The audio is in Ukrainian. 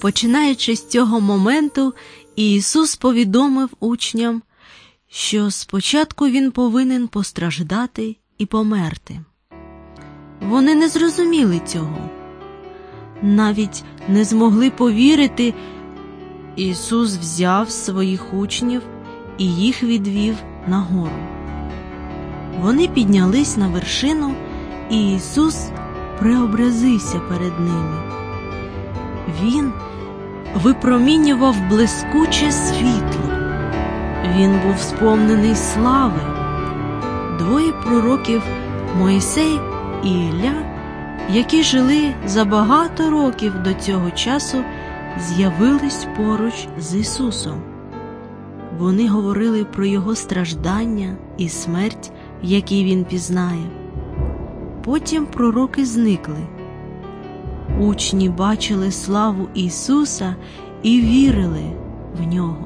Починаючи з цього моменту, Ісус повідомив учням, що спочатку Він повинен постраждати і померти. Вони не зрозуміли цього, навіть не змогли повірити. Ісус взяв своїх учнів і їх відвів на гору. Вони піднялись на вершину, і Ісус преобразився перед ними. Він випромінював блискуче світло. Він був сповнений слави. Двоє пророків, Мойсей і Ілля, які жили за багато років до цього часу, з'явились поруч з Ісусом. Вони говорили про Його страждання і смерть, які Він пізнає. Потім пророки зникли. Учні бачили славу Ісуса і вірили в Нього.